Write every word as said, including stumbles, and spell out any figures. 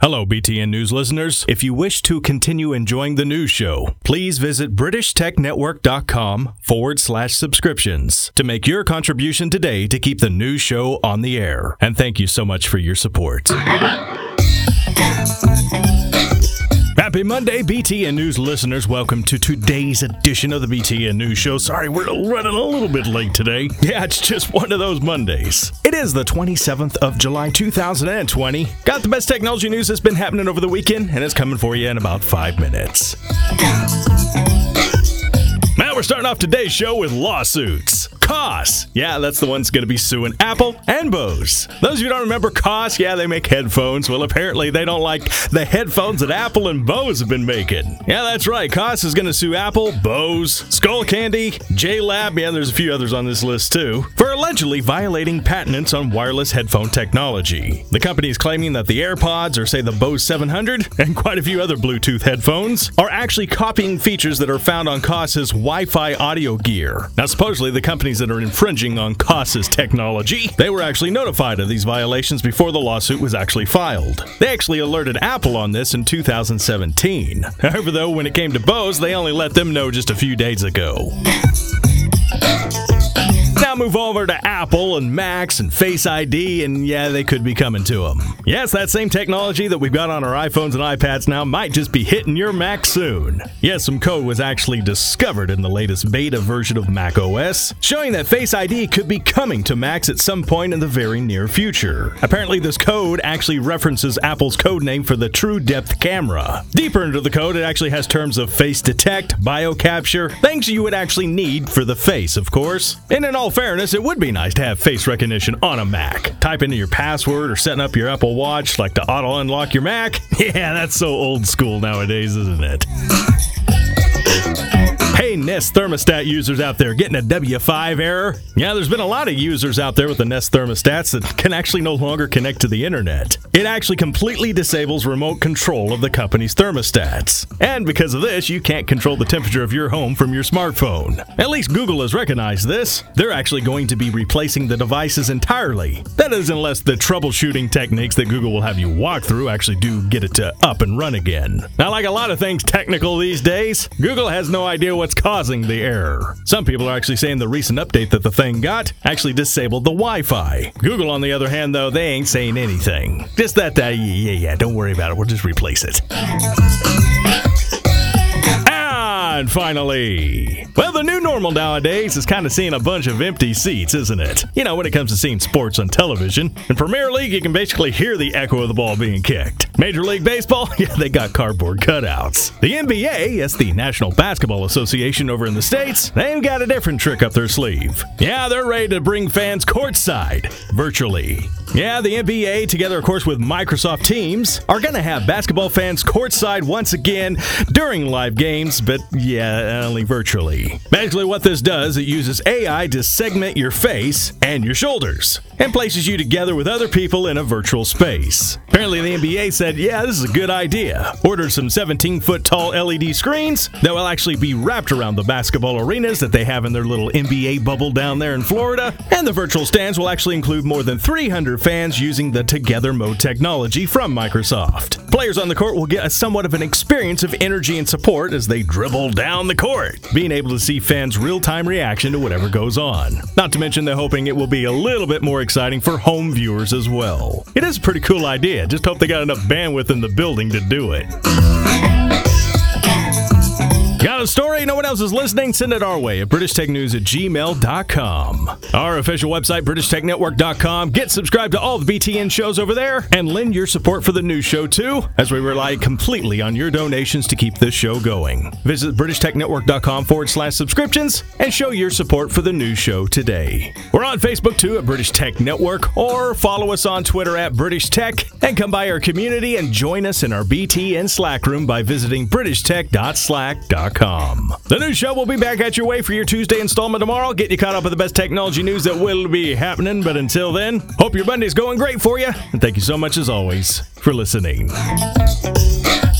Hello, B T N News listeners. If you wish to continue enjoying the news show, please visit BritishTechNetwork.com forward slash subscriptions to make your contribution today to keep the news show on the air. And thank you so much for your support. Happy Monday, B T N News listeners. Welcome to today's edition of the B T N News Show. Sorry, we're running a little bit late today. Yeah, it's just one of those Mondays. It is the twenty-seventh of July, two thousand twenty. Got the best technology news that's been happening over the weekend, and it's coming for you in about five minutes. Now we're starting off today's show with lawsuits. C O S, yeah, that's the one that's going to be suing Apple and Bose. Those of you who don't remember C O S, yeah, they make headphones. Well, apparently they don't like the headphones that Apple and Bose have been making. Yeah, that's right. C O S is going to sue Apple, Bose, Skullcandy, JLab, yeah, there's a few others on this list too, for allegedly violating patents on wireless headphone technology. The company is claiming that the AirPods, or say the Bose seven hundred, and quite a few other Bluetooth headphones, are actually copying features that are found on C O S's Wi-Fi audio gear. Now, supposedly the companies that are infringing on C O S's technology, they were actually notified of these violations before the lawsuit was actually filed. They actually alerted Apple on this in two thousand seventeen. However, though, when it came to Bose, they only let them know just a few days ago. Now move over to Apple and Macs and Face I D, and yeah, they could be coming to them. Yes, that same technology that we've got on our iPhones and iPads now might just be hitting your Mac soon. Yes, some code was actually discovered in the latest beta version of macOS, showing that Face I D could be coming to Macs at some point in the very near future. Apparently, this code actually references Apple's code name for the True Depth camera. Deeper into the code, it actually has terms of face detect, bio capture, things you would actually need for the face, of course. And in all fairness, it would be nice to have face recognition on a Mac. Type in your password or setting up your Apple Watch like to auto-unlock your Mac. Yeah, that's so old school nowadays, isn't it? Hey, Nest thermostat users out there getting a W five error? Yeah, there's been a lot of users out there with the Nest thermostats that can actually no longer connect to the internet. It actually completely disables remote control of the company's thermostats. And because of this, you can't control the temperature of your home from your smartphone. At least Google has recognized this. They're actually going to be replacing the devices entirely. That is, unless the troubleshooting techniques that Google will have you walk through actually do get it to up and run again. Now, like a lot of things technical these days, Google has no idea what's causing the error. Some people are actually saying the recent update that the thing got actually disabled the Wi-Fi. Google, on the other hand, though, they ain't saying anything. Just that, uh, yeah, yeah, don't worry about it. We'll just replace it. And finally, well, the new normal nowadays is kind of seeing a bunch of empty seats, isn't it? You know, when it comes to seeing sports on television. In Premier League, you can basically hear the echo of the ball being kicked. Major League Baseball, yeah, they got cardboard cutouts. The N B A, yes, the National Basketball Association over in the States, they've got a different trick up their sleeve. Yeah, they're ready to bring fans courtside, virtually. Yeah, the N B A, together, of course, with Microsoft Teams, are going to have basketball fans courtside once again during live games, but yeah, only virtually. Basically, what this does, it uses A I to segment your face and your shoulders and places you together with other people in a virtual space. Apparently, the N B A said, yeah, this is a good idea. Ordered some seventeen-foot tall L E D screens that will actually be wrapped around the basketball arenas that they have in their little N B A bubble down there in Florida, and the virtual stands will actually include more than three hundred fans using the Together Mode technology from Microsoft. Players on the court will get a somewhat of an experience of energy and support as they dribble down the court, being able to see fans' real-time reaction to whatever goes on. Not to mention they're hoping it will be a little bit more exciting for home viewers as well. It is a pretty cool idea, just hope they got enough bandwidth in the building to do it. Got a story? No one else is listening? Send it our way at british tech news at gmail dot com. Our official website, british tech network dot com. Get subscribed to all the B T N shows over there and lend your support for the news show too, as we rely completely on your donations to keep this show going. Visit british tech network dot com forward slash subscriptions and show your support for the news show today. We're on Facebook too at British Tech Network, or follow us on Twitter at British Tech, and come by our community and join us in our B T N Slack room by visiting british tech dot slack dot com. The news show will be back at your way for your Tuesday installment tomorrow. Get you caught up with the best technology news that will be happening. But until then, hope your Monday's going great for you. And thank you so much, as always, for listening.